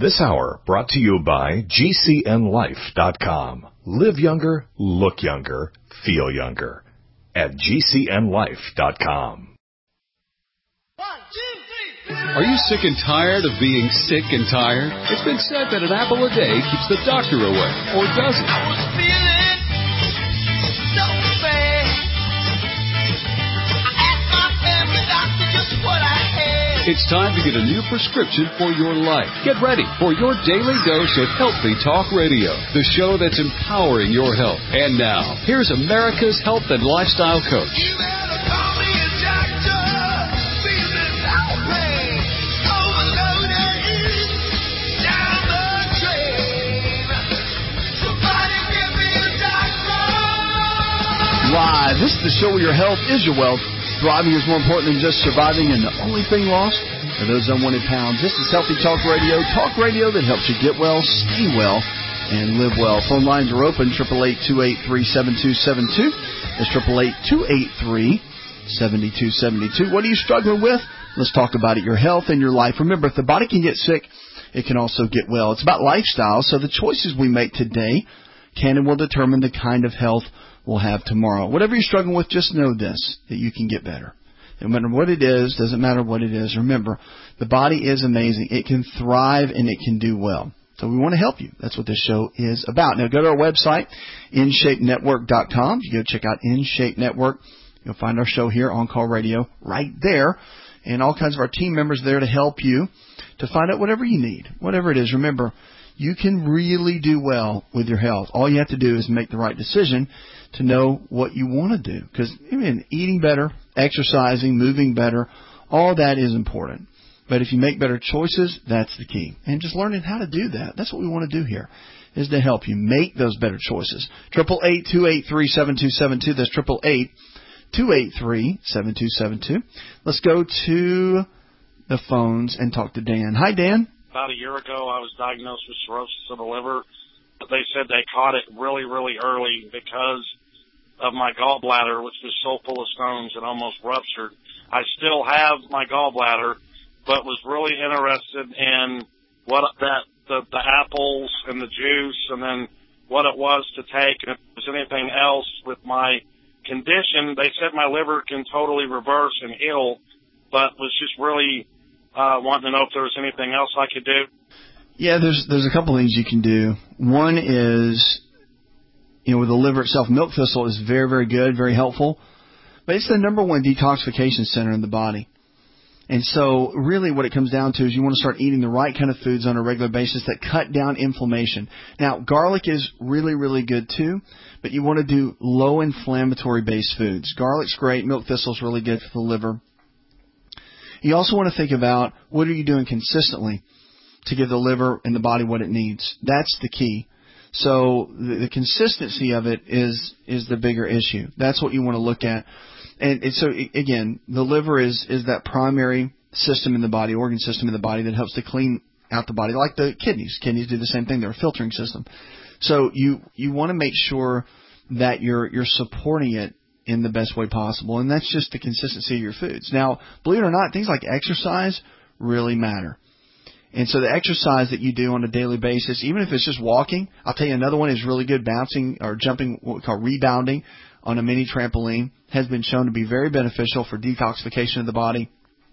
This hour brought to you by GCNLife.com. Live younger, look younger, feel younger at GCNLife.com. Are you sick and tired of being sick and tired? It's been said that an apple a day keeps the doctor away, or does it? I was feeling so bad. I asked my family doctor just what I had. It's time to get a new prescription for your life. Get ready for your daily dose of Healthy Talk Radio, the show that's empowering your health. And now, here's America's health and lifestyle coach. You better call me a doctor. Feeling outrage. Overloaded. Down the drain. Somebody give me a doctor. Live. This is the show where your health is your wealth. Thriving is more important than just surviving, and the only thing lost are those unwanted pounds. This is Healthy Talk Radio that helps you get well, stay well, and live well. Phone lines are open, 888-283-7272. That's 888-283-7272. What are you struggling with? Let's talk about it, your health and your life. Remember, if the body can get sick, it can also get well. It's about lifestyle, so the choices we make today can and will determine the kind of health we'll have tomorrow. Whatever you're struggling with, just know this, that you can get better. No matter what it is, doesn't matter what it is. Remember, the body is amazing. It can thrive and it can do well. So we want to help you. That's what this show is about. Now go to our website, InShapeNetwork.com. You go check out InShape Network. You'll find our show here on Call Radio right there, and all kinds of our team members there to help you to find out whatever you need, whatever it is. Remember, you can really do well with your health. All you have to do is make the right decision to know what you want to do. Because eating better, exercising, moving better, all that is important. But if you make better choices, that's the key. And just learning how to do that, that's what we want to do here, is to help you make those better choices. 888-283-7272. That's 888-283-7272. Let's go to the phones and talk to Dan. Hi, Dan. About a year ago, I was diagnosed with cirrhosis of the liver. But they said they caught it really, really early because of my gallbladder, which was so full of stones it almost ruptured. I still have my gallbladder, but was really interested in what the apples and the juice, and then what it was to take, and if there was anything else with my condition. They said my liver can totally reverse and heal, but was just really wanting to know if there was anything else I could do. Yeah, there's a couple things you can do. One is, with the liver itself, milk thistle is very, very good, very helpful. But it's the number one detoxification center in the body. And so really what it comes down to is you want to start eating the right kind of foods on a regular basis that cut down inflammation. Now, garlic is really, really good too, but you want to do low inflammatory based foods. Garlic's great. Milk thistle is really good for the liver. You also want to think about what are you doing consistently to give the liver and the body what it needs. That's the key. So the consistency of it is the bigger issue. That's what you want to look at. And so, again, the liver is that primary system in the body, organ system in the body that helps to clean out the body, like the kidneys. Kidneys do the same thing. They're a filtering system. So you want to make sure that you're supporting it in the best way possible, and that's just the consistency of your foods. Now, believe it or not, things like exercise really matter. And so the exercise that you do on a daily basis, even if it's just walking, I'll tell you another one is really good, bouncing or jumping, what we call rebounding on a mini trampoline, has been shown to be very beneficial for detoxification of the body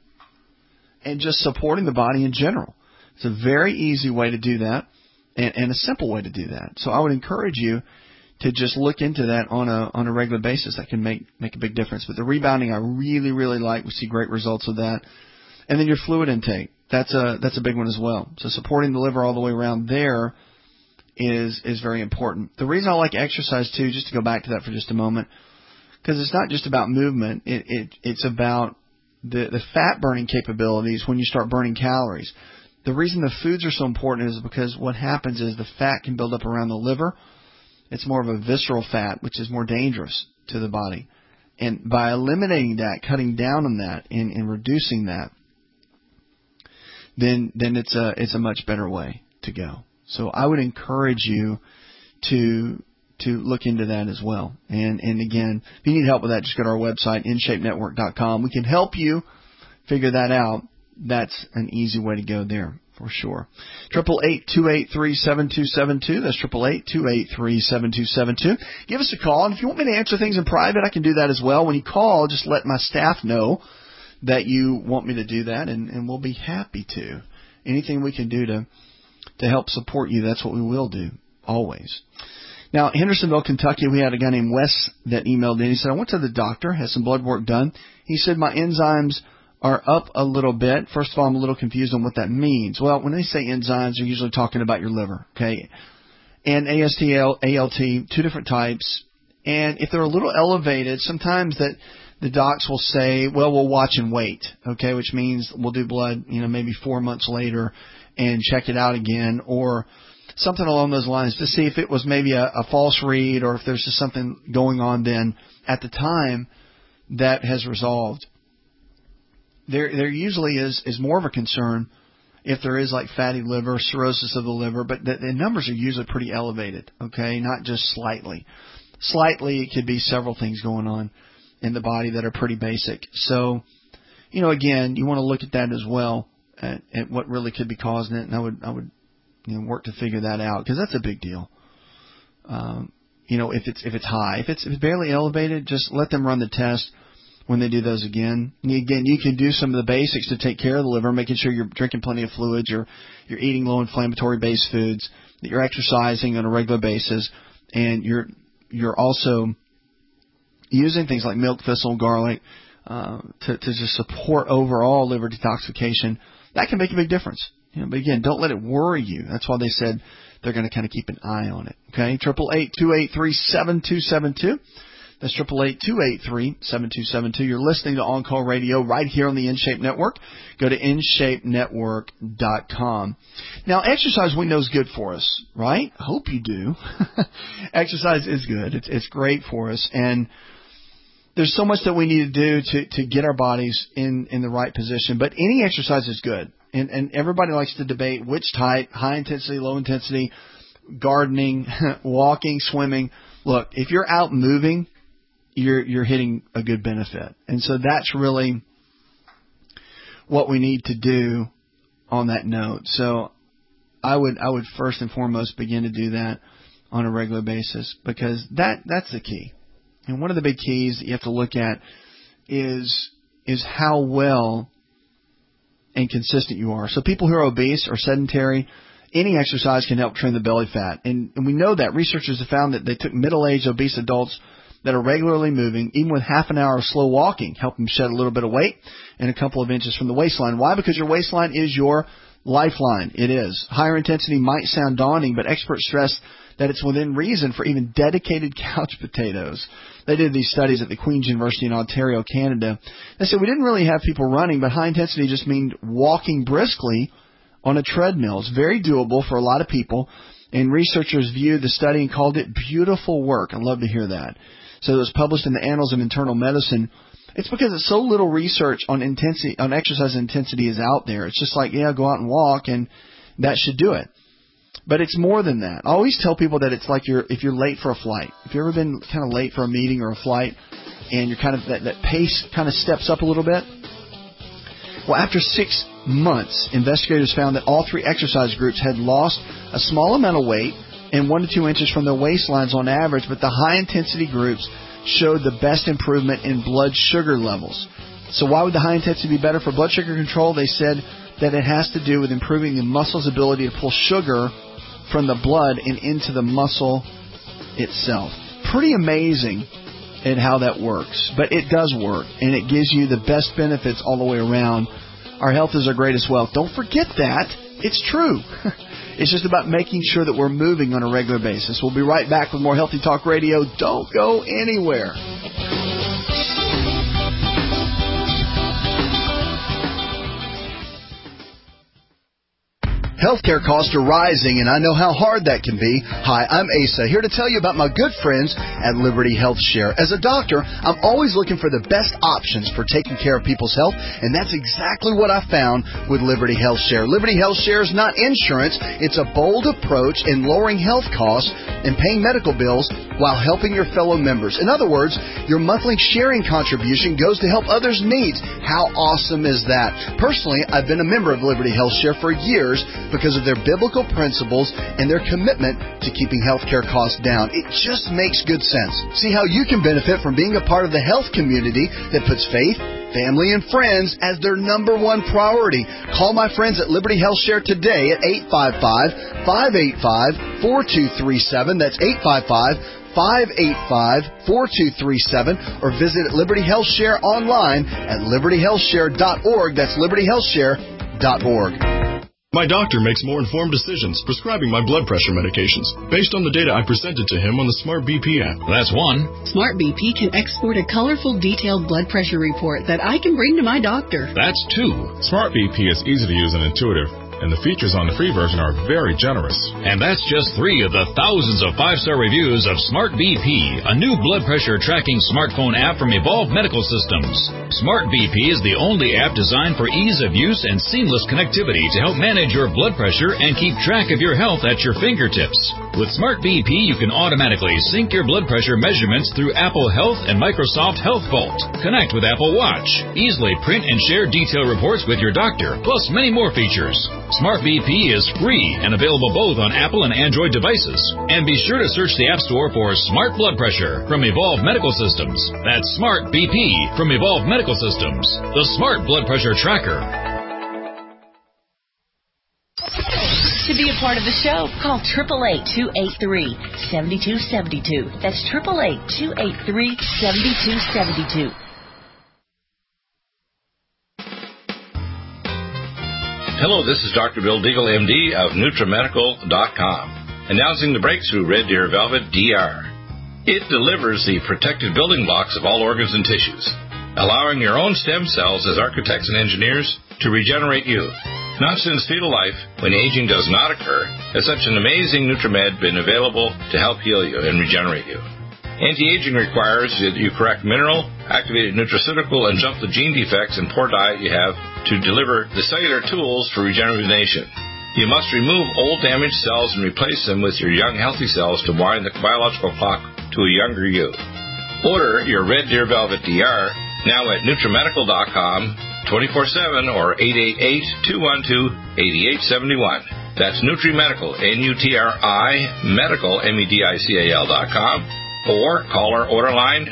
and just supporting the body in general. It's a very easy way to do that and a simple way to do that. So I would encourage you to just look into that on a regular basis. That can make a big difference. But the rebounding I really, really like. We see great results with that. And then your fluid intake. That's a big one as well. So supporting the liver all the way around there is very important. The reason I like exercise too, just to go back to that for just a moment, because it's not just about movement. It's about the fat burning capabilities when you start burning calories. The reason the foods are so important is because what happens is the fat can build up around the liver. It's more of a visceral fat, which is more dangerous to the body. And by eliminating that, cutting down on that, and reducing that, then it's a much better way to go. So I would encourage you to look into that as well. And again, if you need help with that, just go to our website, InShapeNetwork.com. We can help you figure that out. That's an easy way to go there. For sure. 888-283-7272. That's 888-283-7272. Give us a call. And if you want me to answer things in private, I can do that as well. When you call, just let my staff know that you want me to do that, and we'll be happy to. Anything we can do to help support you, that's what we will do, always. Now, Hendersonville, Kentucky, we had a guy named Wes that emailed in. He said, I went to the doctor, had some blood work done. He said my enzymes are up a little bit. First of all, I'm a little confused on what that means. Well, when they say enzymes, they're usually talking about your liver, okay? And AST, ALT, two different types. And if they're a little elevated, sometimes that the docs will say, well, we'll watch and wait, okay, which means we'll do blood, maybe 4 months later and check it out again, or something along those lines to see if it was maybe a false read or if there's just something going on then at the time that has resolved. There usually is more of a concern if there is like fatty liver, cirrhosis of the liver, but the numbers are usually pretty elevated, okay, not just slightly. Slightly, it could be several things going on in the body that are pretty basic. So, again, you want to look at that as well, at what really could be causing it, and I would work to figure that out, because that's a big deal. If it's high. If it's barely elevated, just let them run the test when they do those again. And again, you can do some of the basics to take care of the liver, making sure you're drinking plenty of fluids, you're eating low inflammatory based foods, that you're exercising on a regular basis, and you're also using things like milk thistle, garlic, to just support overall liver detoxification. That can make a big difference. But again, don't let it worry you. That's why they said they're going to kind of keep an eye on it. Okay, 888-283-7272. That's 888-283-7272. You're listening to On Call Radio right here on the InShape Network. Go to InShapeNetwork.com. Now, exercise we know is good for us, right? I hope you do. Exercise is good. It's great for us. And there's so much that we need to do to get our bodies in the right position. But any exercise is good. And everybody likes to debate which type, high intensity, low intensity, gardening, walking, swimming. Look, if you're out moving, you're hitting a good benefit. And so that's really what we need to do on that note. So I would first and foremost begin to do that on a regular basis, because that's the key. And one of the big keys that you have to look at is how well and consistent you are. So people who are obese or sedentary, any exercise can help trim the belly fat. And we know that. Researchers have found that they took middle-aged obese adults that are regularly moving, even with half an hour of slow walking, help them shed a little bit of weight and a couple of inches from the waistline. Why? Because your waistline is your lifeline. It is. Higher intensity might sound daunting, but experts stress that it's within reason for even dedicated couch potatoes. They did these studies at the Queen's University in Ontario, Canada. They said we didn't really have people running, but high intensity just means walking briskly on a treadmill. It's very doable for a lot of people, and researchers viewed the study and called it beautiful work. I'd love to hear that. So it was published in the Annals of Internal Medicine. It's because it's so little research on exercise intensity is out there. It's just like, go out and walk, and that should do it. But it's more than that. I always tell people that it's like if you're late for a flight. If you've ever been kind of late for a meeting or a flight, and you're kind of that pace kind of steps up a little bit. Well, after 6 months, investigators found that all three exercise groups had lost a small amount of weight and 1 to 2 inches from their waistlines on average, but the high-intensity groups showed the best improvement in blood sugar levels. So why would the high intensity be better for blood sugar control? They said that it has to do with improving the muscle's ability to pull sugar from the blood and into the muscle itself. Pretty amazing at how that works, but it does work, and it gives you the best benefits all the way around. Our health is our greatest wealth. Don't forget that. It's true. It's just about making sure that we're moving on a regular basis. We'll be right back with more Healthy Talk Radio. Don't go anywhere. Healthcare costs are rising, and I know how hard that can be. Hi, I'm Asa, here to tell you about my good friends at Liberty Health Share. As a doctor, I'm always looking for the best options for taking care of people's health, and that's exactly what I found with Liberty Health Share. Liberty Health Share is not insurance. It's a bold approach in lowering health costs and paying medical bills while helping your fellow members. In other words, your monthly sharing contribution goes to help others' needs. How awesome is that? Personally, I've been a member of Liberty Health Share for years because of their biblical principles and their commitment to keeping healthcare costs down. It just makes good sense. See how you can benefit from being a part of the health community that puts faith, family, and friends as their number one priority. Call my friends at Liberty Health Share today at 855-585-4237. That's 855-585-4237. Or visit Liberty Health Share online at libertyhealthshare.org. That's libertyhealthshare.org. My doctor makes more informed decisions prescribing my blood pressure medications based on the data I presented to him on the Smart BP app. That's one. Smart BP can export a colorful, detailed blood pressure report that I can bring to my doctor. That's two. Smart BP is easy to use and intuitive, and the features on the free version are very generous. And that's just 3 of the thousands of 5-star reviews of Smart BP, a new blood pressure tracking smartphone app from Evolve Medical Systems. Smart BP is the only app designed for ease of use and seamless connectivity to help manage your blood pressure and keep track of your health at your fingertips. With Smart BP, you can automatically sync your blood pressure measurements through Apple Health and Microsoft Health Vault. Connect with Apple Watch. Easily print and share detailed reports with your doctor, plus many more features. Smart BP is free and available both on Apple and Android devices. And be sure to search the App Store for Smart Blood Pressure from Evolve Medical Systems. That's Smart BP from Evolve Medical Systems, the Smart Blood Pressure Tracker. To be a part of the show, call 888-283-7272. That's 888-283-7272. Hello, this is Dr. Bill Deagle, MD of NutriMedical.com, announcing the breakthrough Red Deer Velvet DR. It delivers the protected building blocks of all organs and tissues, allowing your own stem cells as architects and engineers to regenerate you. Not since fetal life, when aging does not occur, has such an amazing NutriMed been available to help heal you and regenerate you. Anti-aging requires that you correct mineral, activated nutraceutical, and jump the gene defects and poor diet you have to deliver the cellular tools for rejuvenation. You must remove old damaged cells and replace them with your young healthy cells to wind the biological clock to a younger you. Order your Red Deer Velvet DR now at NutriMedical.com 24/7 or 888-212-8871. That's NutriMedical, N-U-T-R-I, Medical, MEDICAL.com. Or call our order line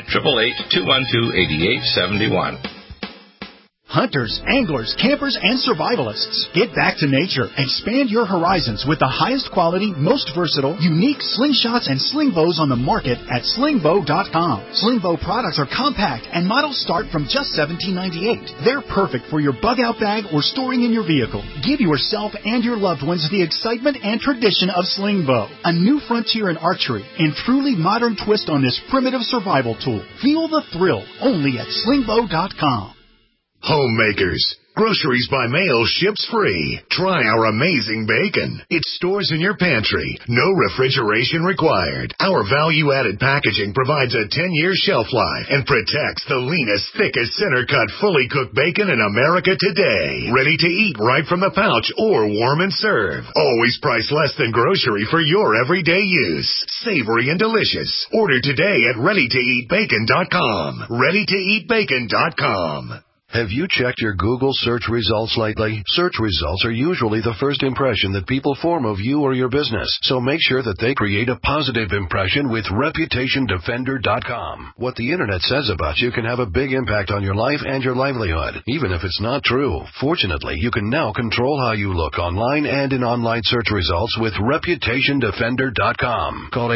888-212-8871. Hunters, anglers, campers, and survivalists. Get back to nature. Expand your horizons with the highest quality, most versatile, unique slingshots and sling bows on the market at slingbow.com. Sling bow products are compact and models start from just $17.98. They're perfect for your bug-out bag or storing in your vehicle. Give yourself and your loved ones the excitement and tradition of sling bow. A new frontier in archery and truly modern twist on this primitive survival tool. Feel the thrill only at slingbow.com. Homemakers. Groceries by mail ships free. Try our amazing bacon. It stores in your pantry. No refrigeration required. Our value-added packaging provides a 10-year shelf life and protects the leanest, thickest, center-cut, fully cooked bacon in America today. Ready to eat right from the pouch or warm and serve. Always priced less than grocery for your everyday use. Savory and delicious. Order today at ReadyToEatBacon.com. ReadyToEatBacon.com. Have you checked your Google search results lately? Search results are usually the first impression that people form of you or your business, so make sure that they create a positive impression with ReputationDefender.com. What the Internet says about you can have a big impact on your life and your livelihood, even if it's not true. Fortunately, you can now control how you look online and in online search results with ReputationDefender.com. Call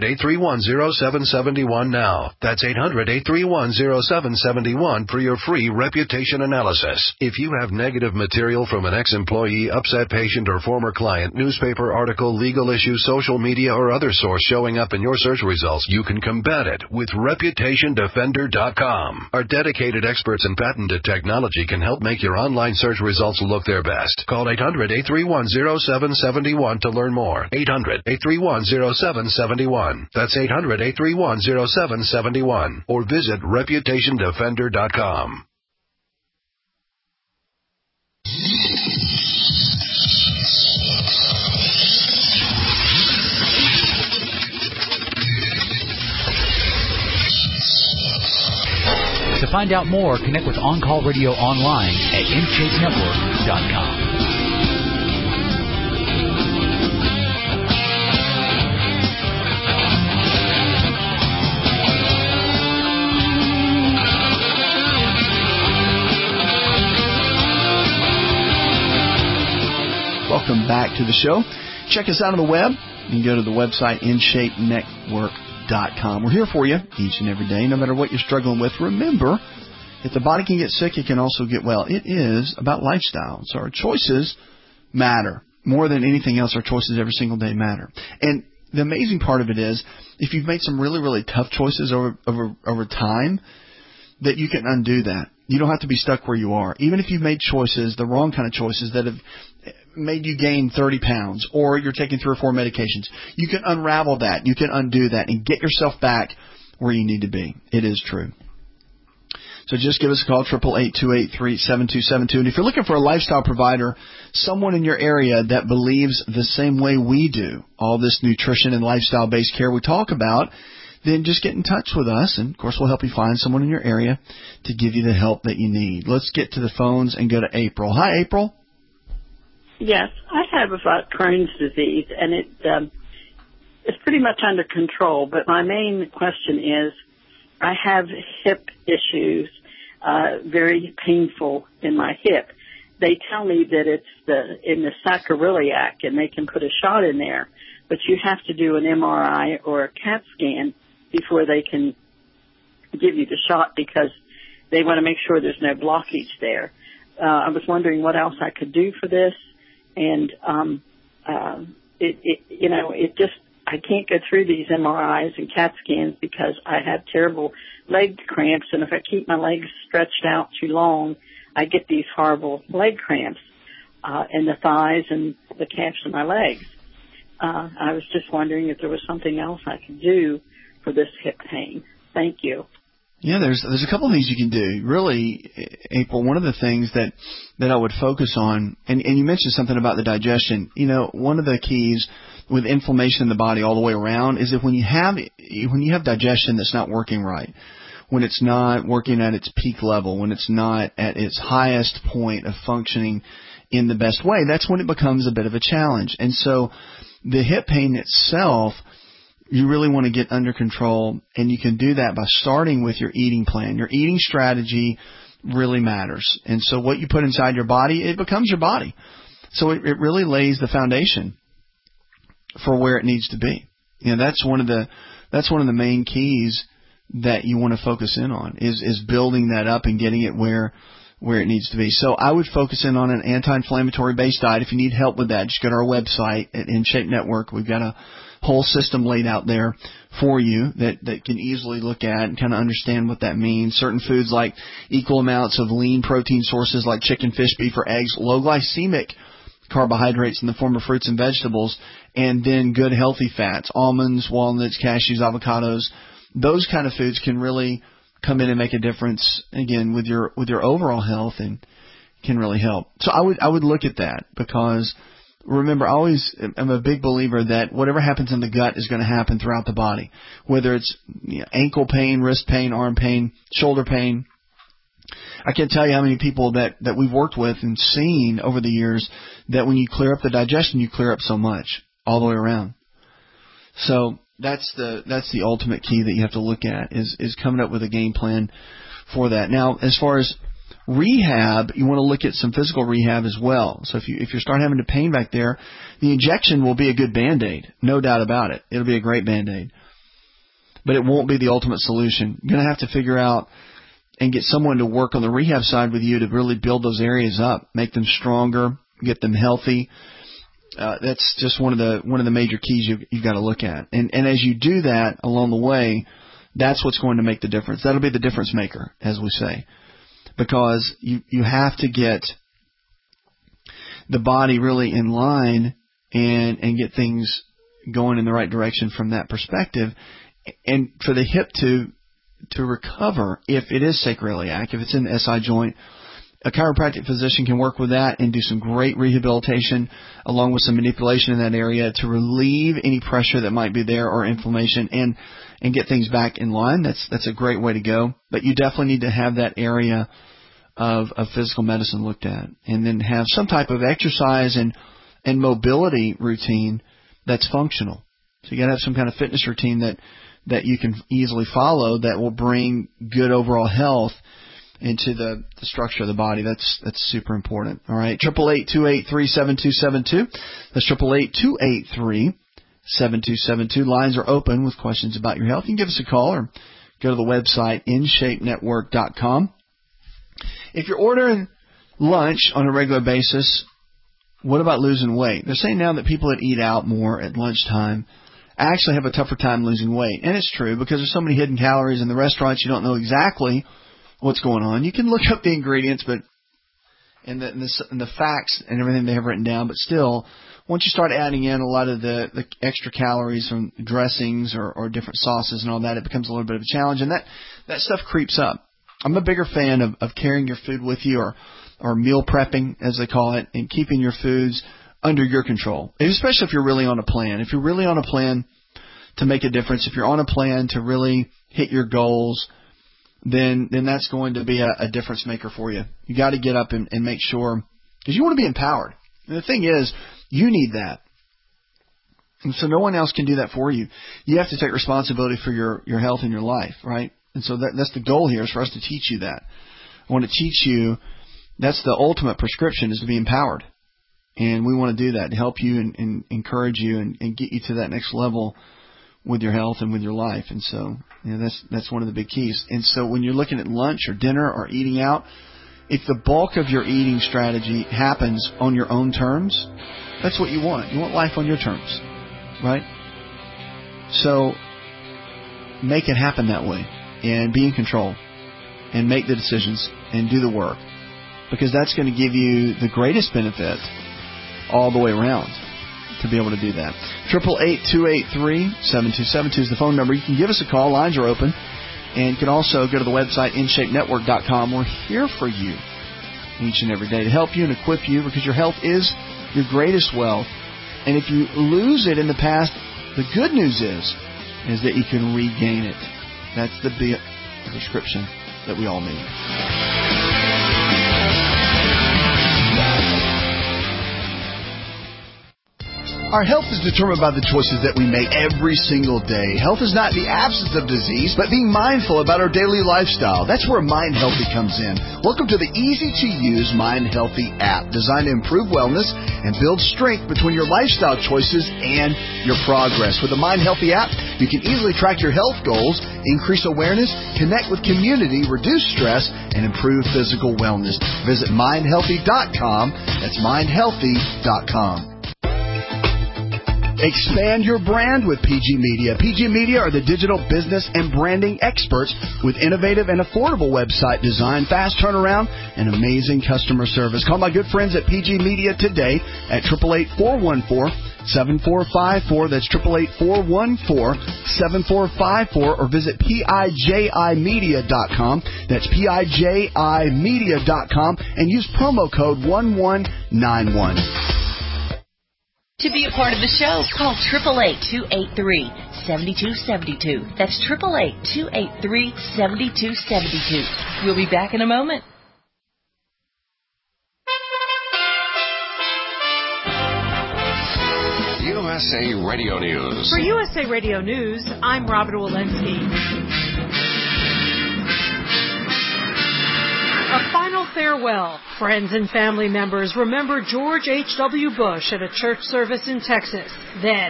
800-831-0771 now. That's 800-831-0771 for your free reputation analysis. If you have negative material from an ex-employee, upset patient, or former client, newspaper article, legal issue, social media, or other source showing up in your search results, you can combat it with ReputationDefender.com. Our dedicated experts in patented technology can help make your online search results look their best. Call 800-831-0771 to learn more. 800-831-0771. That's 800-831-0771. Or visit ReputationDefender.com. find out more, connect with On Call Radio online at InShapeNetwork.com. Welcome back to the show. Check us out on the web. You can go to the website InShapeNetwork.com. We're here for you each and every day, no matter what you're struggling with. Remember, if the body can get sick, it can also get well. It is about lifestyle. So our choices matter. More than anything else, our choices every single day matter. And the amazing part of it is, if you've made some really, really tough choices over time, that you can undo that. You don't have to be stuck where you are. Even if you've made choices, the wrong kind of choices that have made you gain 30 pounds, or you're taking 3 or 4 medications, you can unravel that. You can undo that and get yourself back where you need to be. It is true. So just give us a call, 888-283-7272. And if you're looking for a lifestyle provider, someone in your area that believes the same way we do, all this nutrition and lifestyle-based care we talk about, then just get in touch with us, and, of course, we'll help you find someone in your area to give you the help that you need. Let's get to the phones and go to April. Hi, April. Yes, I have Crohn's disease, and it's pretty much under control, but my main question is I have hip issues, very painful in my hip. They tell me that it's in the sacroiliac, and they can put a shot in there, but you have to do an MRI or a CAT scan before they can give you the shot, because they want to make sure there's no blockage there. I was wondering what else I could do for this, and I can't go through these MRIs and CAT scans because I have terrible leg cramps, and if I keep my legs stretched out too long, I get these horrible leg cramps in the thighs and the calves of my legs. I was just wondering if there was something else I could do for this hip pain. Thank you. Yeah, there's a couple of things you can do. Really, April, one of the things that I would focus on, and you mentioned something about the digestion. You know, one of the keys with inflammation in the body all the way around is that when you have digestion that's not working right, when it's not working at its peak level, when it's not at its highest point of functioning in the best way, that's when it becomes a bit of a challenge. And so the hip pain itself, you really want to get under control, and you can do that by starting with your eating plan. Your eating strategy really matters. And so what you put inside your body, it becomes your body. So it really lays the foundation for where it needs to be. You know, that's one of the main keys that you want to focus in on is building that up and getting it where it needs to be. So I would focus in on an anti-inflammatory based diet. If you need help with that, just go to our website at InShape Network. We've got a whole system laid out there for you that can easily look at and kind of understand what that means. Certain foods like equal amounts of lean protein sources like chicken, fish, beef, or eggs, low glycemic carbohydrates in the form of fruits and vegetables, and then good healthy fats, almonds, walnuts, cashews, avocados. Those kind of foods can really come in and make a difference, again, with your overall health, and can really help. So I would look at that, because remember, I'm a big believer that whatever happens in the gut is going to happen throughout the body, whether it's ankle pain, wrist pain, arm pain, shoulder pain. I can't tell you how many people that we've worked with and seen over the years that when you clear up the digestion, you clear up so much all the way around. So that's the ultimate key that you have to look at is coming up with a game plan for that. Now, as far as rehab, you want to look at some physical rehab as well. So if you start having the pain back there, the injection will be a good Band-Aid, no doubt about it. It'll be a great Band-Aid. But it won't be the ultimate solution. You're going to have to figure out and get someone to work on the rehab side with you to really build those areas up, make them stronger, get them healthy. That's just one of the major keys you've got to look at. And as you do that along the way, that's what's going to make the difference. That'll be the difference maker, as we say. Because you have to get the body really in line and get things going in the right direction from that perspective. And for the hip to recover, if it is sacroiliac, if it's in the SI joint, a chiropractic physician can work with that and do some great rehabilitation along with some manipulation in that area to relieve any pressure that might be there or inflammation and get things back in line. That's a great way to go. But you definitely need to have that area of physical medicine looked at, and then have some type of exercise and mobility routine that's functional. So you got to have some kind of fitness routine that you can easily follow that will bring good overall health into the structure of the body. That's super important. All right, 888-283-7272. That's 888-283-7272. Lines are open with questions about your health. You can give us a call or go to the website InShapeNetwork.com. If you're ordering lunch on a regular basis, what about losing weight? They're saying now that people that eat out more at lunchtime actually have a tougher time losing weight. And it's true because there's so many hidden calories in the restaurants, you don't know exactly what's going on. You can look up the ingredients and the facts and everything they have written down, but still, once you start adding in a lot of the extra calories from dressings or different sauces and all that, it becomes a little bit of a challenge, and that stuff creeps up. I'm a bigger fan of carrying your food with you or meal prepping, as they call it, and keeping your foods under your control, especially if you're really on a plan. If you're really on a plan to make a difference, if you're on a plan to really hit your goals, then that's going to be a difference maker for you. You got to get up and make sure, because you want to be empowered. And the thing is, you need that. And so no one else can do that for you. You have to take responsibility for your health and your life, right? And so that's the goal here, is for us to teach you that. I want to teach you, that's the ultimate prescription, is to be empowered. And we want to do that, to help you and encourage you and get you to that next level with your health and with your life. And so that's one of the big keys. And so when you're looking at lunch or dinner or eating out, if the bulk of your eating strategy happens on your own terms, that's what you want. You want life on your terms, right? So make it happen that way and be in control and make the decisions and do the work, because that's going to give you the greatest benefit all the way around to be able to do that. 888-283-7272 is the phone number. You can give us a call. Lines are open. And you can also go to the website, InShapeNetwork.com. We're here for you each and every day to help you and equip you, because your health is your greatest wealth. And if you lose it in the past, the good news is that you can regain it. That's the prescription that we all need. Our health is determined by the choices that we make every single day. Health is not the absence of disease, but being mindful about our daily lifestyle. That's where Mind Healthy comes in. Welcome to the easy-to-use Mind Healthy app, designed to improve wellness and build strength between your lifestyle choices and your progress. With the Mind Healthy app, you can easily track your health goals, increase awareness, connect with community, reduce stress, and improve physical wellness. Visit MindHealthy.com. That's MindHealthy.com. Expand your brand with PG Media. PG Media are the digital business and branding experts with innovative and affordable website design, fast turnaround, and amazing customer service. Call my good friends at PG Media today at 888-414-7454. That's 888-414-7454, or visit PIJImedia.com. That's PIJImedia.com, and use promo code 1191. To be a part of the show, call 888-283-7272. That's 888-283-7272. We'll be back in a moment. USA Radio News. For USA Radio News, I'm Robin Walensky. A final farewell. Friends and family members remember George H.W. Bush at a church service in Texas. Then,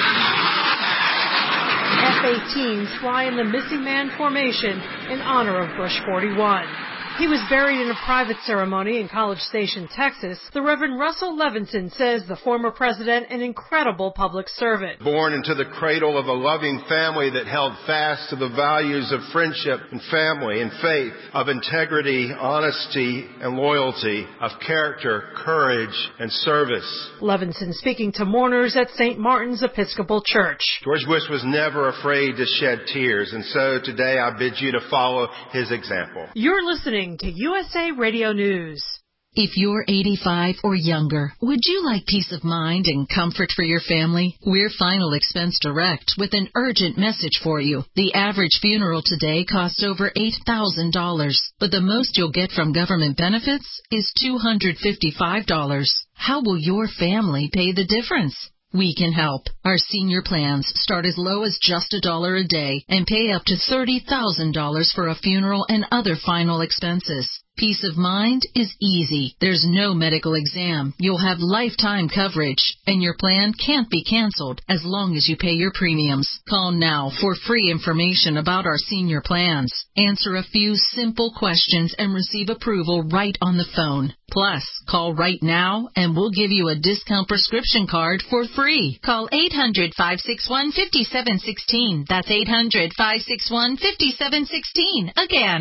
F-18s fly in the Missing Man formation in honor of Bush 41. He was buried in a private ceremony in College Station, Texas. The Reverend Russell Levinson says the former president an incredible public servant. Born into the cradle of a loving family that held fast to the values of friendship and family and faith, of integrity, honesty, and loyalty, of character, courage, and service. Levinson speaking to mourners at St. Martin's Episcopal Church. George Bush was never afraid to shed tears, and so today I bid you to follow his example. You're listening listening to USA Radio News. If you're 85 or younger, would you like peace of mind and comfort for your family? We're Final Expense Direct with an urgent message for you. The average funeral today costs over $8,000, but the most you'll get from government benefits is $255. How will your family pay the difference? We can help. Our senior plans start as low as just $1 a day and pay up to $30,000 for a funeral and other final expenses. Peace of mind is easy. There's no medical exam. You'll have lifetime coverage, and your plan can't be canceled as long as you pay your premiums. Call now for free information about our senior plans. Answer a few simple questions and receive approval right on the phone. Plus, call right now and we'll give you a discount prescription card for free. Call 800-561-5716. That's 800-561-5716. Again,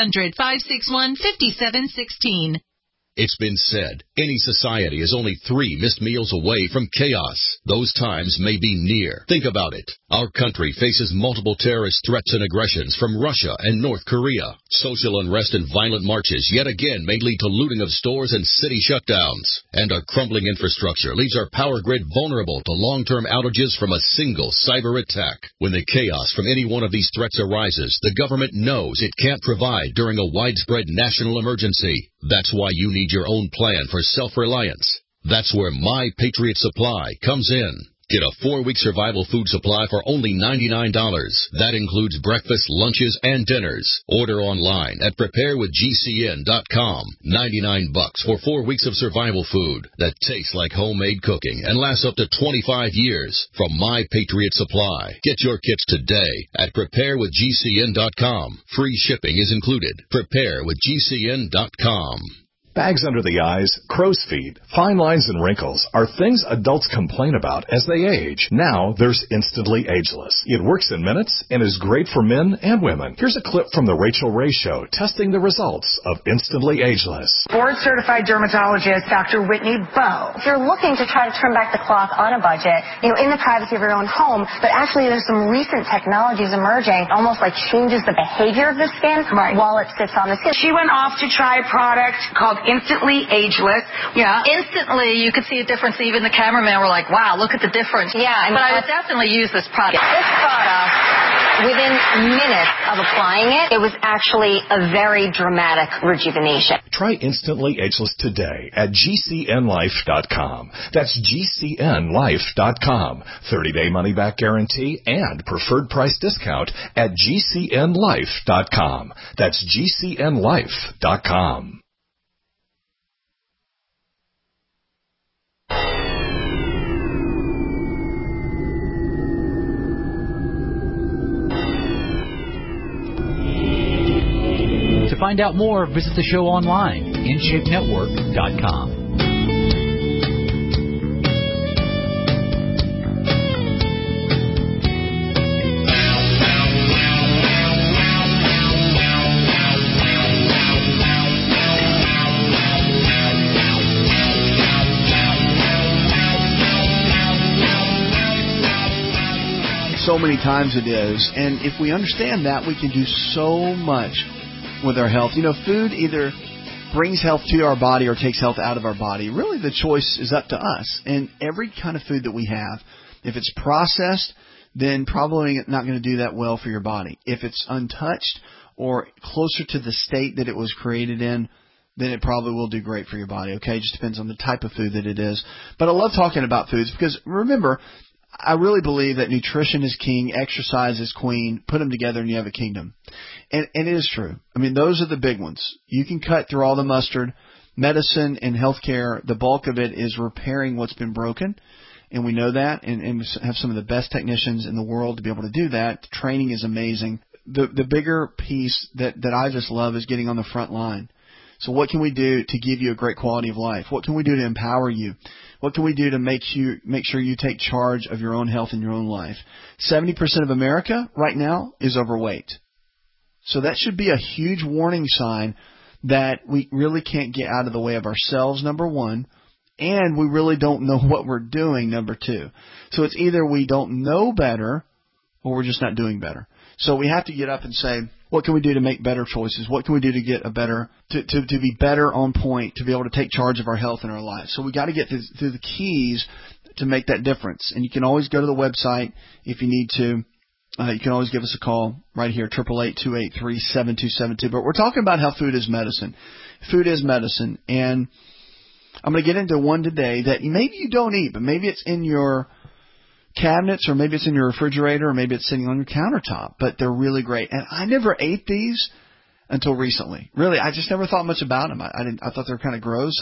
800-561-5716. It's been said, any society is only 3 missed meals away from chaos. Those times may be near. Think about it. Our country faces multiple terrorist threats and aggressions from Russia and North Korea. Social unrest and violent marches yet again may lead to looting of stores and city shutdowns. And our crumbling infrastructure leaves our power grid vulnerable to long-term outages from a single cyber attack. When the chaos from any one of these threats arises, the government knows it can't provide during a widespread national emergency. That's why you need your own plan for self-reliance. That's where My Patriot Supply comes in. Get a 4-week survival food supply for only $99. That includes breakfast, lunches, and dinners. Order online at preparewithgcn.com. $99 for 4 weeks of survival food that tastes like homemade cooking and lasts up to 25 years from My Patriot Supply. Get your kits today at preparewithgcn.com. Free shipping is included. Preparewithgcn.com. Bags under the eyes, crow's feet, fine lines and wrinkles are things adults complain about as they age. Now there's Instantly Ageless. It works in minutes and is great for men and women. Here's a clip from the Rachel Ray Show testing the results of Instantly Ageless. Board-certified dermatologist Dr. Whitney Bowe. If you're looking to try to turn back the clock on a budget, in the privacy of your own home, but actually there's some recent technologies emerging, almost like changes the behavior of the skin while it sits on the skin. She went off to try a product called Instantly Ageless. Yeah, instantly you could see a difference. Even the cameraman were like, wow, look at the difference. Yeah, but I would definitely use this product. This product, within minutes of applying it, it was actually a very dramatic rejuvenation. Try Instantly Ageless today at GCNlife.com. That's GCNlife.com. 30-day money-back guarantee and preferred price discount at GCNlife.com. That's GCNlife.com. To find out more, visit the show online, InShapeNetwork.com. So many times it is, and if we understand that, we can do so much with our health. Food either brings health to our body or takes health out of our body. Really, the choice is up to us. And every kind of food that we have, if it's processed, then probably not going to do that well for your body. If it's untouched or closer to the state that it was created in, then it probably will do great for your body. Okay, it just depends on the type of food that it is. But I love talking about foods because, remember, I really believe that nutrition is king, exercise is queen. Put them together and you have a kingdom. And it is true. I mean, those are the big ones. You can cut through all the mustard. Medicine and healthcare, the bulk of it is repairing what's been broken. And we know that and have some of the best technicians in the world to be able to do that. The training is amazing. The bigger piece that I just love is getting on the front line. So what can we do to give you a great quality of life? What can we do to empower you? What can we do to make sure you take charge of your own health and your own life? 70% of America right now is overweight. So that should be a huge warning sign that we really can't get out of the way of ourselves, number one, and we really don't know what we're doing, number two. So it's either we don't know better or we're just not doing better. So we have to get up and say, What can we do to make better choices? What can we do to get to be better on point, to be able to take charge of our health and our lives? So we got to get through the keys to make that difference. And you can always go to the website if you need to. You can always give us a call right here, 888-283-7272. But we're talking about how food is medicine. Food is medicine. And I'm going to get into one today that maybe you don't eat, but maybe it's in your cabinets, or maybe it's in your refrigerator, or maybe it's sitting on your countertop. But they're really great. And I never ate these until recently. Really, I just never thought much about them. I thought they were kind of gross.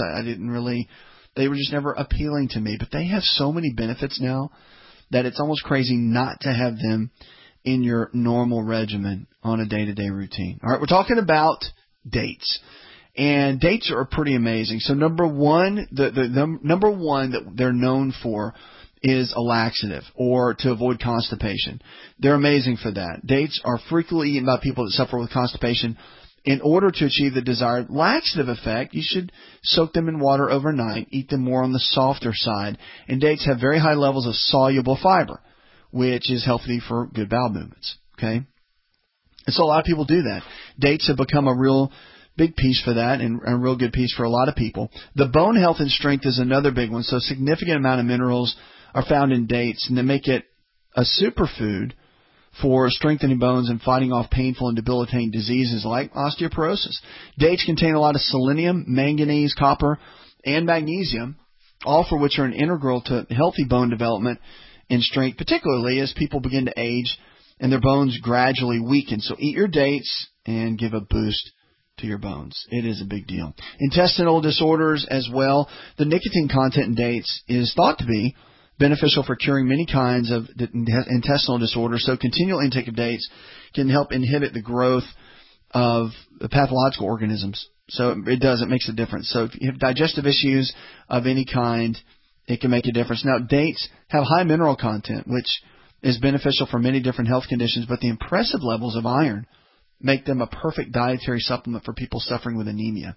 They were just never appealing to me. But they have so many benefits now that it's almost crazy not to have them in your normal regimen on a day-to-day routine. All right, we're talking about dates. And dates are pretty amazing. So number one, the number one that they're known for is a laxative, or to avoid constipation. They're amazing for that. Dates are frequently eaten by people that suffer with constipation. In order to achieve the desired laxative effect, you should soak them in water overnight, eat them more on the softer side. And dates have very high levels of soluble fiber, which is healthy for good bowel movements. Okay? And so a lot of people do that. Dates have become a real big piece for that, and a real good piece for a lot of people. The bone health and strength is another big one. So a significant amount of minerals are found in dates, and they make it a superfood for strengthening bones and fighting off painful and debilitating diseases like osteoporosis. Dates contain a lot of selenium, manganese, copper, and magnesium, all for which are an integral to healthy bone development and strength, particularly as people begin to age and their bones gradually weaken. So eat your dates and give a boost to your bones. It is a big deal. Intestinal disorders as well. The nicotine content in dates is thought to be beneficial for curing many kinds of intestinal disorders. So continual intake of dates can help inhibit the growth of the pathological organisms. So it makes a difference. So if you have digestive issues of any kind, it can make a difference. Now, dates have high mineral content, which is beneficial for many different health conditions, but the impressive levels of iron make them a perfect dietary supplement for people suffering with anemia.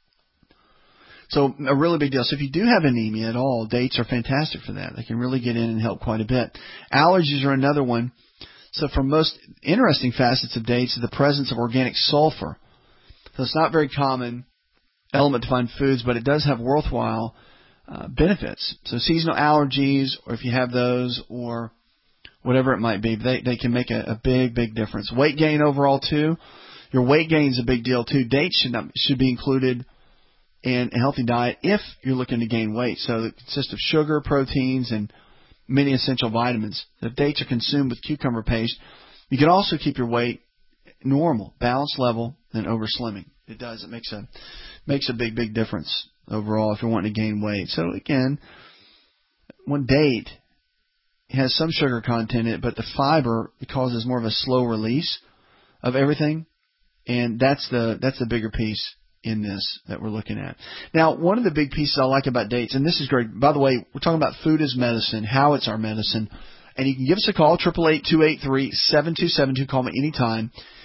So a really big deal. So if you do have anemia at all, dates are fantastic for that. They can really get in and help quite a bit. Allergies are another one. So for most interesting facets of dates is the presence of organic sulfur. So it's not very common element to find foods, but it does have worthwhile benefits. So seasonal allergies, or if you have those, or whatever it might be, they can make a big, big difference. Weight gain overall too. Your weight gain is a big deal too. Dates should be included in a healthy diet if you're looking to gain weight. So it consists of sugar, proteins, and many essential vitamins. If dates are consumed with cucumber paste, you can also keep your weight normal, balanced level, than over slimming. It does. It makes a big, big difference overall if you're wanting to gain weight. So again, one date has some sugar content in it, but the fiber causes more of a slow release of everything, and that's the bigger piece in this that we're looking at. Now, one of the big pieces I like about dates, and this is great, by the way, we're talking about food as medicine, how it's our medicine, and you can give us a call, 888-283-7272. Call me anytime,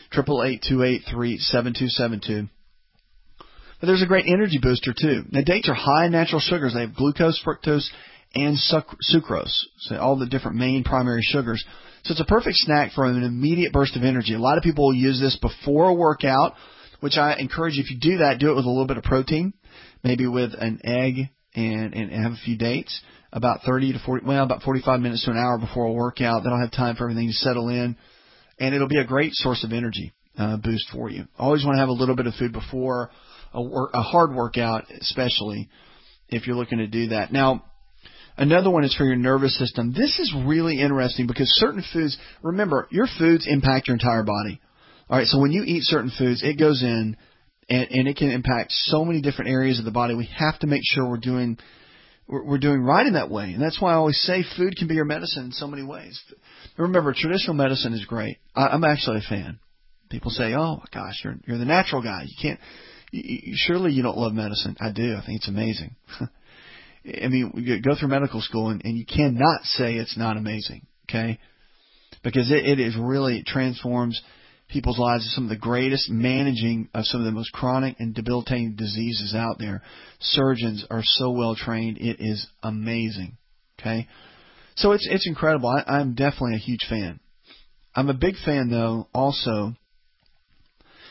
888-283-7272. But there's a great energy booster, too. Now, dates are high in natural sugars. They have glucose, fructose, and sucrose, so all the different main primary sugars. So it's a perfect snack for an immediate burst of energy. A lot of people will use this before a workout, which I encourage you, if you do that, do it with a little bit of protein, maybe with an egg and have a few dates, about 45 minutes to an hour before a workout. That'll have time for everything to settle in, and it'll be a great source of energy boost for you. Always want to have a little bit of food before a hard workout, especially if you're looking to do that. Now, another one is for your nervous system. This is really interesting because certain foods, remember, your foods impact your entire body. All right, so when you eat certain foods, it goes in and it can impact so many different areas of the body. We have to make sure we're doing right in that way. And that's why I always say food can be your medicine in so many ways. Remember, traditional medicine is great. I'm actually a fan. People say, "Oh my gosh, you're the natural guy. You can't surely you don't love medicine." I do. I think it's amazing. I mean, you go through medical school and you cannot say it's not amazing, okay? Because it is really transforms people's lives to some of the greatest managing of some of the most chronic and debilitating diseases out there. Surgeons are so well trained. It is amazing, okay? So it's incredible. I'm definitely a huge fan. I'm a big fan, though, also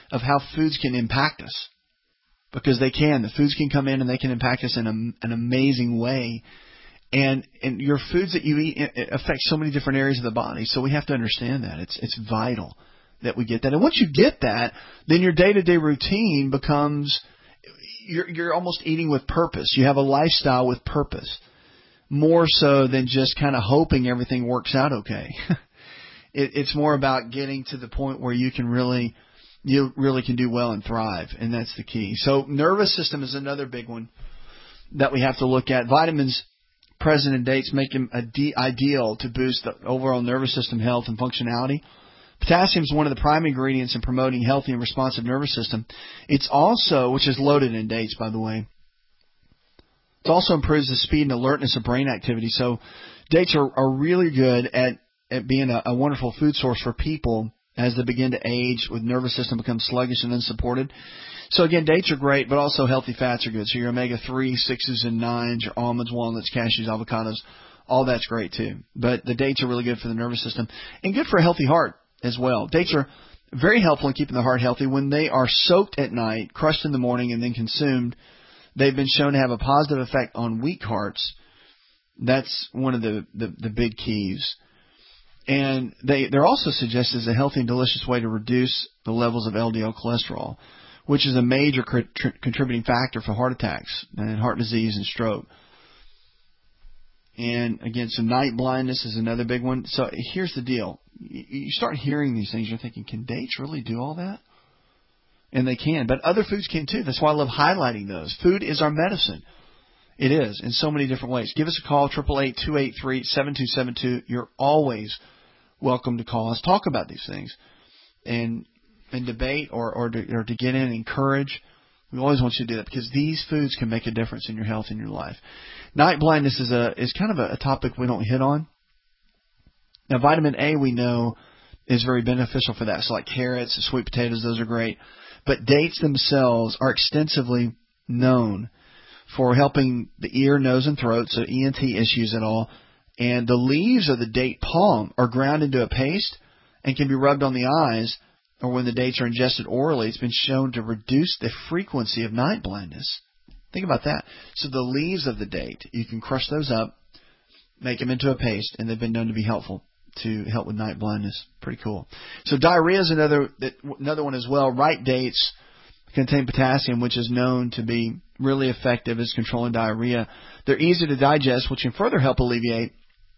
of how foods can impact us. Because they can. The foods can come in and they can impact us in an amazing way. And your foods that you eat affect so many different areas of the body. So we have to understand that. It's vital that we get that. And once you get that, then your day-to-day routine becomes, you're almost eating with purpose. You have a lifestyle with purpose. More so than just kind of hoping everything works out okay. It's more about getting to the point where you really can do well and thrive. And that's the key. So nervous system is another big one that we have to look at. Vitamins present in dates make them ideal to boost the overall nervous system health and functionality. Potassium is one of the prime ingredients in promoting healthy and responsive nervous system. It's also, which is loaded in dates, by the way, it also improves the speed and alertness of brain activity. So dates are really good at being a wonderful food source for people as they begin to age, with nervous system becomes sluggish and unsupported. So again, dates are great, but also healthy fats are good. So your omega-3, 6s, and 9s, your almonds, walnuts, cashews, avocados, all that's great too. But the dates are really good for the nervous system and good for a healthy heart as well. Dates are very helpful in keeping the heart healthy. When they are soaked at night, crushed in the morning, and then consumed, they've been shown to have a positive effect on weak hearts. That's one of the big keys. And they're also suggested as a healthy and delicious way to reduce the levels of LDL cholesterol, which is a major contributing factor for heart attacks and heart disease and stroke. And again, so night blindness is another big one. So here's the deal. You start hearing these things, you're thinking, can dates really do all that? And they can, but other foods can too. That's why I love highlighting those. Food is our medicine. It is, in so many different ways. Give us a call, 888-283-7272. You're always welcome to call us. Talk about these things and debate or to get in and encourage. We always want you to do that because these foods can make a difference in your health and your life. Night blindness is kind of a topic we don't hit on. Now, vitamin A we know is very beneficial for that. So like carrots and sweet potatoes, those are great. But dates themselves are extensively known for helping the ear, nose, and throat, so ENT issues at all. And the leaves of the date palm are ground into a paste and can be rubbed on the eyes, or when the dates are ingested orally, it's been shown to reduce the frequency of night blindness. Think about that. So the leaves of the date, you can crush those up, make them into a paste, and they've been known to be helpful to help with night blindness. Pretty cool. So diarrhea is another one as well. Ripe dates contain potassium, which is known to be really effective as controlling diarrhea. They're easy to digest, which can further help alleviate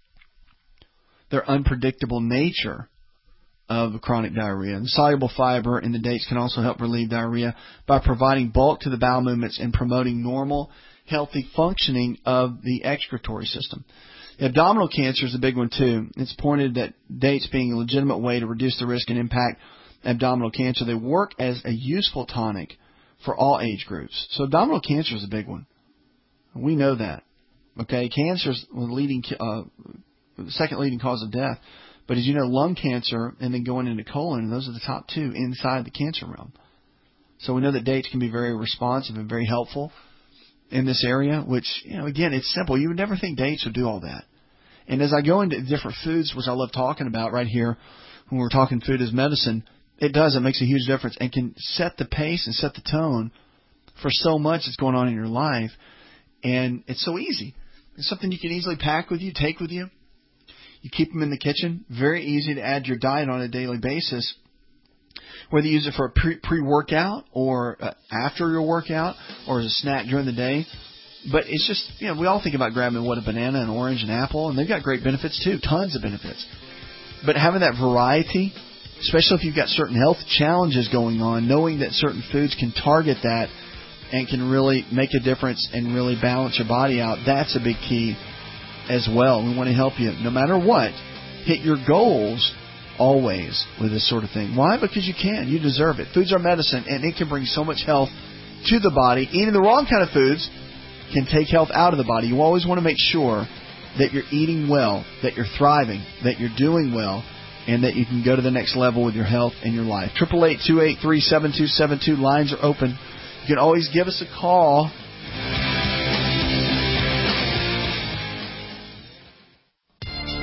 their unpredictable nature of chronic diarrhea. And soluble fiber in the dates can also help relieve diarrhea by providing bulk to the bowel movements and promoting normal, healthy functioning of the excretory system. Abdominal cancer is a big one too. It's pointed that dates being a legitimate way to reduce the risk and impact abdominal cancer. They work as a useful tonic for all age groups. So abdominal cancer is a big one. We know that. Okay, cancer is the second leading cause of death. But as you know, lung cancer and then going into colon, those are the top two inside the cancer realm. So we know that dates can be very responsive and very helpful in this area, which, again, it's simple. You would never think dates would do all that. And as I go into different foods, which I love talking about right here, when we're talking food as medicine, it makes a huge difference and can set the pace and set the tone for so much that's going on in your life. And it's so easy. It's something you can easily pack with you, take with you. You keep them in the kitchen. Very easy to add to your diet on a daily basis. Whether you use it for a pre-workout or after your workout or as a snack during the day. But it's just, we all think about grabbing a banana, an orange, an apple, and they've got great benefits too, tons of benefits. But having that variety, especially if you've got certain health challenges going on, knowing that certain foods can target that and can really make a difference and really balance your body out, that's a big key as well. We want to help you, no matter what, hit your goals always with this sort of thing. Why? Because you can. You deserve it. Foods are medicine, and it can bring so much health to the body. Eating the wrong kind of foods can take health out of the body. You always want to make sure that you're eating well, that you're thriving, that you're doing well, and that you can go to the next level with your health and your life. 888-283-7272. Lines are open. You can always give us a call.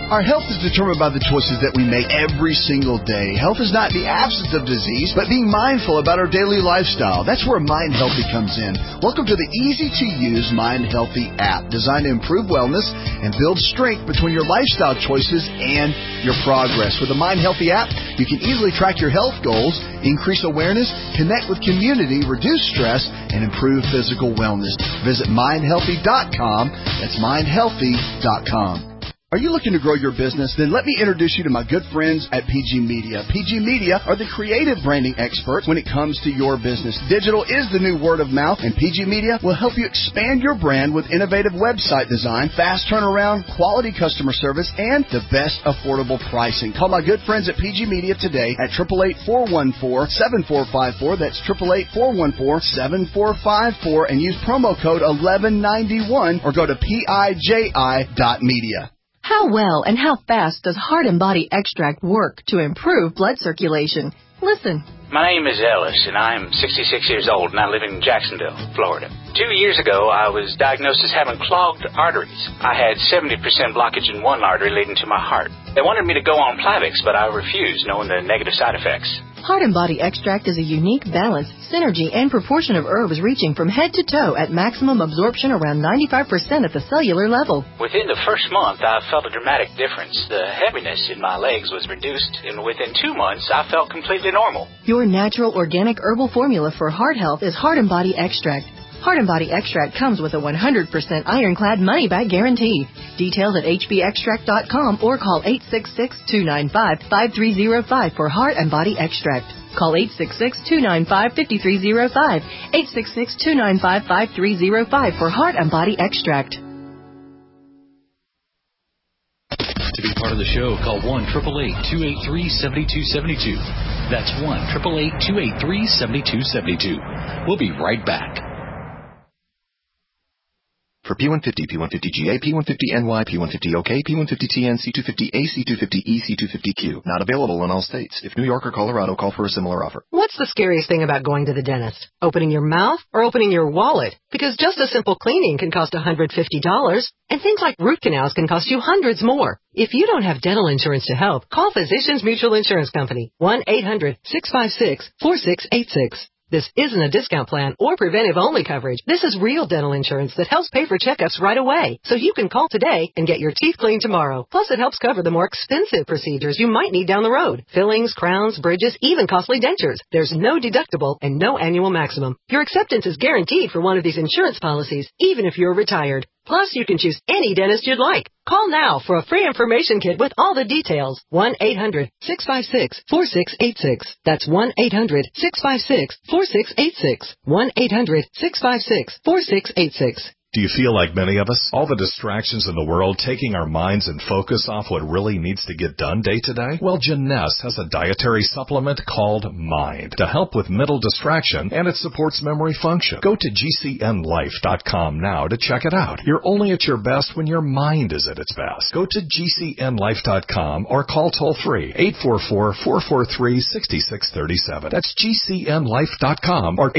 Our health is determined by the choices that we make every single day. Health is not the absence of disease, but being mindful about our daily lifestyle. That's where Mind Healthy comes in. Welcome to the easy-to-use Mind Healthy app, designed to improve wellness and build strength between your lifestyle choices and your progress. With the Mind Healthy app, you can easily track your health goals, increase awareness, connect with community, reduce stress, and improve physical wellness. Visit mindhealthy.com. That's mindhealthy.com. Are you looking to grow your business? Then let me introduce you to my good friends at PG Media. PG Media are the creative branding experts when it comes to your business. Digital is the new word of mouth, and PG Media will help you expand your brand with innovative website design, fast turnaround, quality customer service, and the best affordable pricing. Call my good friends at PG Media today at 888-414-7454. That's 888-414-7454, and use promo code 1191 or go to PIJI.media. How well and how fast does Heart and Body Extract work to improve blood circulation? Listen. My name is Ellis, and I'm 66 years old, and I live in Jacksonville, Florida. 2 years ago, I was diagnosed as having clogged arteries. I had 70% blockage in one artery leading to my heart. They wanted me to go on Plavix, but I refused, knowing the negative side effects. Heart and Body Extract is a unique balance, synergy, and proportion of herbs reaching from head to toe at maximum absorption around 95% at the cellular level. Within the first month, I felt a dramatic difference. The heaviness in my legs was reduced, and within 2 months, I felt completely normal. Your natural organic herbal formula for heart health is Heart and Body Extract. Heart and Body Extract comes with a 100% ironclad money-back guarantee. Details at hbextract.com or call 866-295-5305 for Heart and Body Extract. Call 866-295-5305, 866-295-5305 for Heart and Body Extract. To be part of the show, call 1-888-283-7272. That's 1-888-283-7272. We'll be right back. For P150, P150GA, P150NY, P150OK, P150TN, C250A, C250E, C250Q. Not available in all states. If New York or Colorado, call for a similar offer. What's the scariest thing about going to the dentist? Opening your mouth or opening your wallet? Because just a simple cleaning can cost $150, and things like root canals can cost you hundreds more. If you don't have dental insurance to help, call Physicians Mutual Insurance Company, 1-800-656-4686. This isn't a discount plan or preventive-only coverage. This is real dental insurance that helps pay for checkups right away, so you can call today and get your teeth cleaned tomorrow. Plus, it helps cover the more expensive procedures you might need down the road. Fillings, crowns, bridges, even costly dentures. There's no deductible and no annual maximum. Your acceptance is guaranteed for one of these insurance policies, even if you're retired. Plus, you can choose any dentist you'd like. Call now for a free information kit with all the details. 1-800-656-4686. That's 1-800-656-4686. 1-800-656-4686. Do you feel like many of us? All the distractions in the world taking our minds and focus off what really needs to get done day to day? Well, Janess has a dietary supplement called Mind to help with mental distraction, and it supports memory function. Go to GCNlife.com now to check it out. You're only at your best when your mind is at its best. Go to GCNlife.com or call toll-free 844-443-6637. That's GCNlife.com or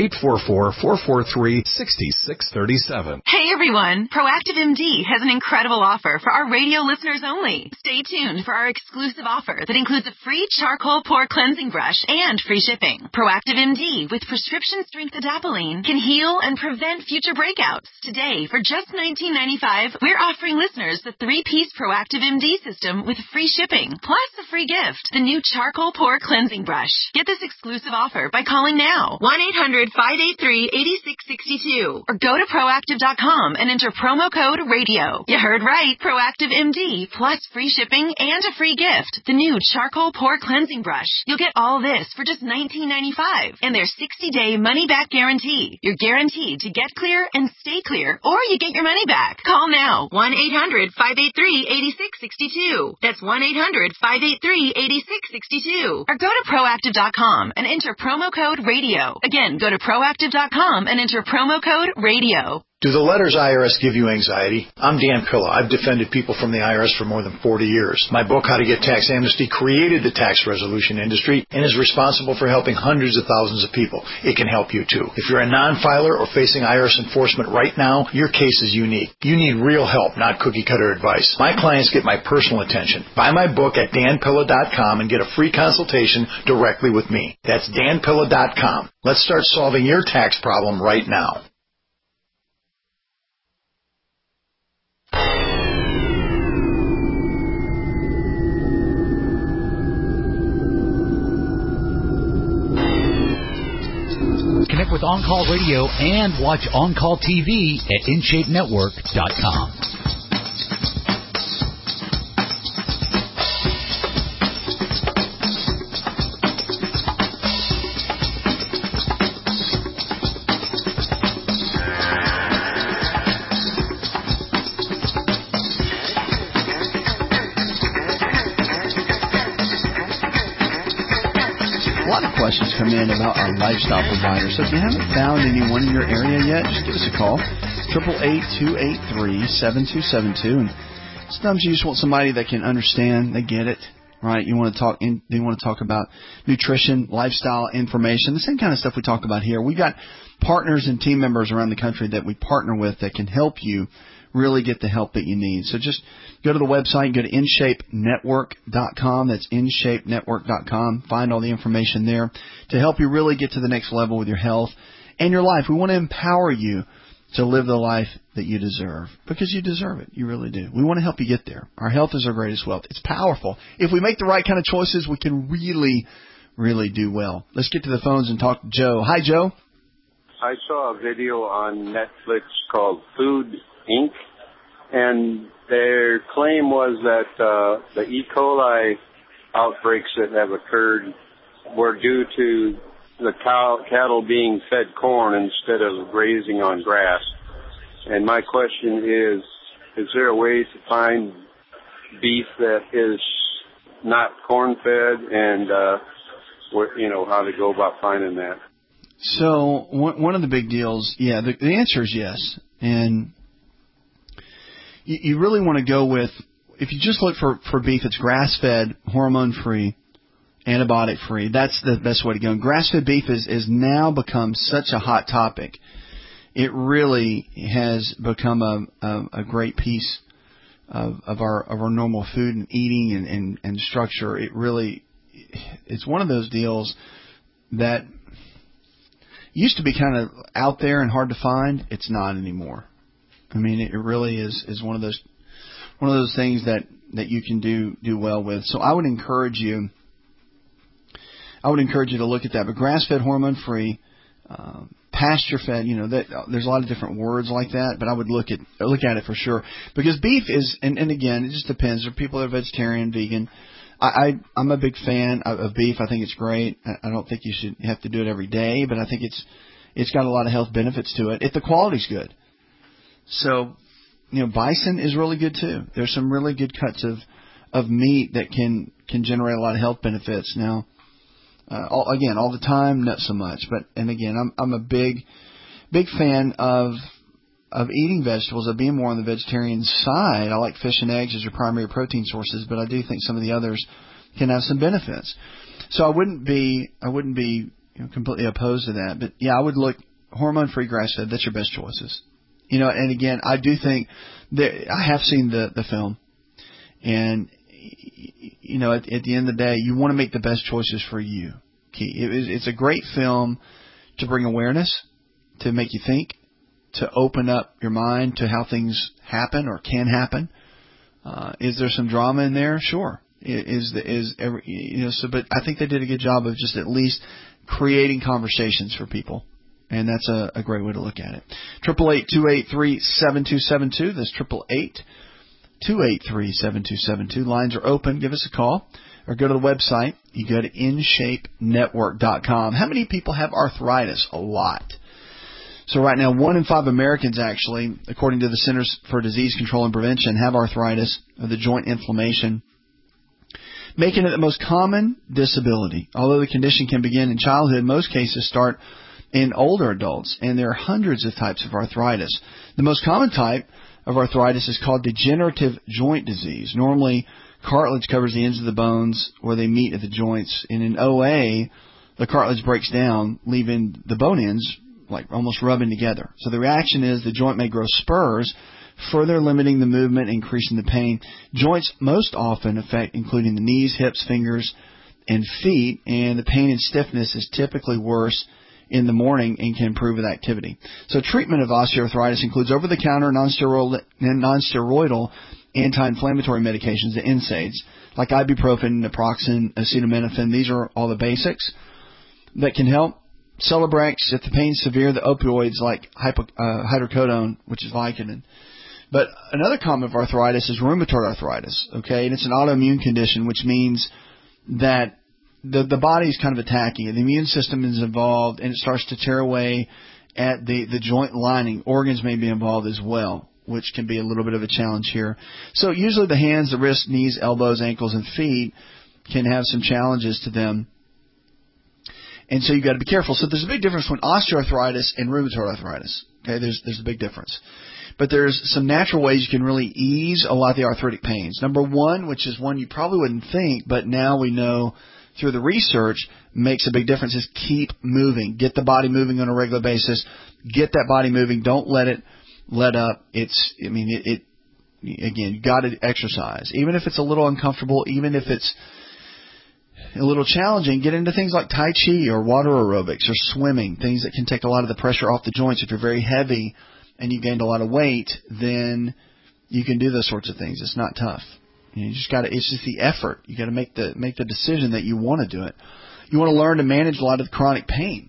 844-443-6637. Hey everyone, Proactive MD has an incredible offer for our radio listeners only. Stay tuned for our exclusive offer that includes a free charcoal pore cleansing brush and free shipping. Proactive MD with prescription strength adapalene can heal and prevent future breakouts. Today, for just $19.95, we're offering listeners the 3-piece Proactive MD system with free shipping, plus a free gift, the new charcoal pore cleansing brush. Get this exclusive offer by calling now, 1-800-583-8662, or go to proactive.com and enter promo code RADIO. You heard right. Proactive MD plus free shipping and a free gift. The new charcoal pore cleansing brush. You'll get all this for just $19.95 and their 60-day money-back guarantee. You're guaranteed to get clear and stay clear, or you get your money back. Call now. 1-800-583-8662. That's 1-800-583-8662. Or go to proactive.com and enter promo code RADIO. Again, go to proactive.com and enter promo code RADIO. Do the letters IRS give you anxiety? I'm Dan Pilla. I've defended people from the IRS for more than 40 years. My book, How to Get Tax Amnesty, created the tax resolution industry and is responsible for helping hundreds of thousands of people. It can help you too. If you're a non-filer or facing IRS enforcement right now, your case is unique. You need real help, not cookie-cutter advice. My clients get my personal attention. Buy my book at danpilla.com and get a free consultation directly with me. That's danpilla.com. Let's start solving your tax problem right now. Connect with On Call Radio and watch On Call TV at InShapeNetwork.com. Questions come in about our lifestyle provider. So if you haven't found anyone in your area yet, just give us a call, 888-283-7272. And sometimes you just want somebody that can understand, they get it, right? They want to talk about nutrition, lifestyle information, the same kind of stuff we talk about here. We've got partners and team members around the country that we partner with that can help you really get the help that you need. So just go to the website, go to InShapeNetwork.com. That's InShapeNetwork.com. Find all the information there to help you really get to the next level with your health and your life. We want to empower you to live the life that you deserve because you deserve it. You really do. We want to help you get there. Our health is our greatest wealth. It's powerful. If we make the right kind of choices, we can really, really do well. Let's get to the phones and talk to Joe. Hi, Joe. I saw a video on Netflix called Food Inc., and their claim was that the E. coli outbreaks that have occurred were due to the cattle being fed corn instead of grazing on grass. And my question is there a way to find beef that is not corn-fed, and how to go about finding that? So one of the big deals, the answer is yes. And you really want to go with, if you just look for beef, it's grass-fed, hormone-free, antibiotic-free. That's the best way to go. And grass-fed beef is now become such a hot topic. It really has become a great piece of our normal food and eating and structure. It's one of those deals that used to be kind of out there and hard to find. It's not anymore. I mean, it really is one of those things that you can do well with. So I would encourage you to look at that. But grass-fed, hormone-free, pasture-fed, there's a lot of different words like that. But I would look at it for sure, because beef is, and again, it just depends. There are people that are vegetarian, vegan. I'm a big fan of beef. I think it's great. I don't think you should have to do it every day, but I think it's got a lot of health benefits to it if the quality's good. So, bison is really good too. There's some really good cuts of meat that can generate a lot of health benefits. Now, all the time, not so much. But I'm a big fan of eating vegetables, of being more on the vegetarian side. I like fish and eggs as your primary protein sources, but I do think some of the others can have some benefits. So I wouldn't be completely opposed to that. But yeah, I would look hormone-free, grass-fed. That's your best choices. And again, I do think that I have seen the film, and at the end of the day, you want to make the best choices for you. It's a great film to bring awareness, to make you think, to open up your mind to how things happen or can happen. Is there some drama in there? Sure. But I think they did a good job of just at least creating conversations for people. And that's a great way to look at it. 888-283-7272. That's 888-283-7272. Lines are open. Give us a call or go to the website. You go to InShapeNetwork.com. How many people have arthritis? A lot. So right now, 1 in 5 Americans actually, according to the Centers for Disease Control and Prevention, have arthritis, or the joint inflammation, making it the most common disability. Although the condition can begin in childhood, most cases start in older adults, and there are hundreds of types of arthritis. The most common type of arthritis is called degenerative joint disease. Normally, cartilage covers the ends of the bones where they meet at the joints, and in OA, the cartilage breaks down, leaving the bone ends like almost rubbing together. So the reaction is the joint may grow spurs, further limiting the movement, increasing the pain. Joints most often affect including the knees, hips, fingers, and feet, and the pain and stiffness is typically worse in the morning and can improve with activity. So treatment of osteoarthritis includes over-the-counter non-steroidal anti-inflammatory medications, the NSAIDs, like ibuprofen, naproxen, acetaminophen. These are all the basics that can help. Celebrex, if the pain's severe, the opioids like hydrocodone, which is Vicodin. But another common of arthritis is rheumatoid arthritis, okay? And it's an autoimmune condition, which means that the body is kind of attacking it. The immune system is involved, and it starts to tear away at the joint lining. Organs may be involved as well, which can be a little bit of a challenge here. So usually the hands, the wrists, knees, elbows, ankles, and feet can have some challenges to them. And so you've got to be careful. So there's a big difference between osteoarthritis and rheumatoid arthritis. Okay, there's a big difference. But there's some natural ways you can really ease a lot of the arthritic pains. Number one, which is one you probably wouldn't think, but now we know through the research makes a big difference, is keep moving. Get the body moving on a regular basis. Get that body moving. Don't let it let up. Again, you got to exercise. Even if it's a little uncomfortable, even if it's a little challenging, get into things like Tai Chi or water aerobics or swimming, things that can take a lot of the pressure off the joints. If you're very heavy and you gained a lot of weight, then you can do those sorts of things. It's not tough. You just got to. It's just the effort. You got to make the decision that you want to do it. You want to learn to manage a lot of the chronic pain.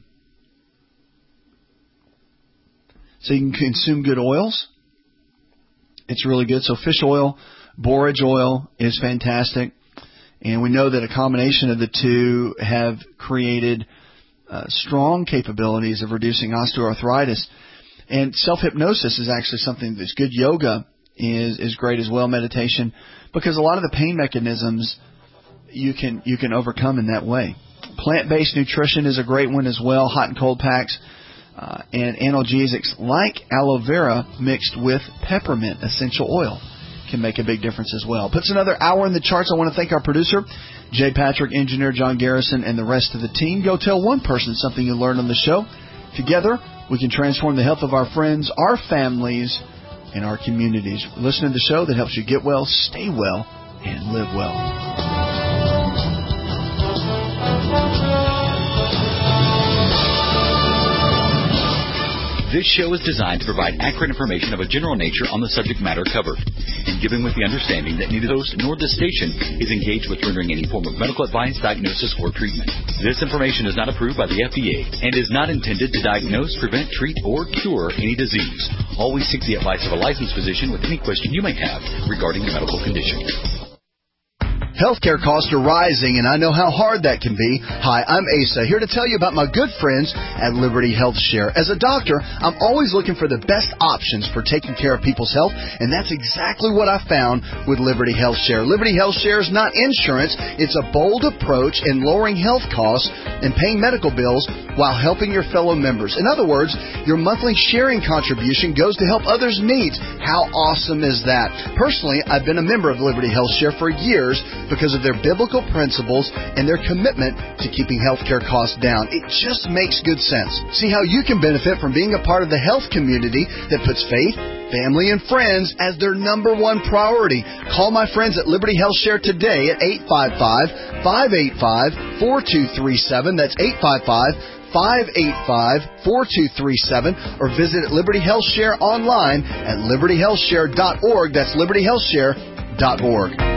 So you can consume good oils. It's really good. So fish oil, borage oil is fantastic. And we know that a combination of the two have created strong capabilities of reducing osteoarthritis. And self-hypnosis is actually something that's good. Yoga is great as well, meditation, because a lot of the pain mechanisms you can overcome in that way. Plant-based nutrition is a great one as well, hot and cold packs, and analgesics like aloe vera mixed with peppermint essential oil can make a big difference as well. Puts another hour in the charts. I want to thank our producer, Jay Patrick, engineer John Garrison, and the rest of the team. Go tell one person something you learned on the show. Together, we can transform the health of our friends, our families, and our communities. Listen to the show that helps you get well, stay well, and live well. This show is designed to provide accurate information of a general nature on the subject matter covered, and given with the understanding that neither the host nor the station is engaged with rendering any form of medical advice, diagnosis, or treatment. This information is not approved by the FDA and is not intended to diagnose, prevent, treat, or cure any disease. Always seek the advice of a licensed physician with any question you may have regarding a medical condition. Healthcare costs are rising, and I know how hard that can be. Hi, I'm Asa, here to tell you about my good friends at Liberty Health Share. As a doctor, I'm always looking for the best options for taking care of people's health, and that's exactly what I found with Liberty Health Share. Liberty Health Share is not insurance. It's a bold approach in lowering health costs and paying medical bills while helping your fellow members. In other words, your monthly sharing contribution goes to help others' needs. How awesome is that? Personally, I've been a member of Liberty Health Share for years because of their biblical principles and their commitment to keeping healthcare costs down. It just makes good sense. See how you can benefit from being a part of the health community that puts faith, family, and friends as their number one priority. Call my friends at Liberty Health Share today at 855-585-4237. That's 855-585-4237, or visit Liberty Health Share online at libertyhealthshare.org. That's libertyhealthshare.org.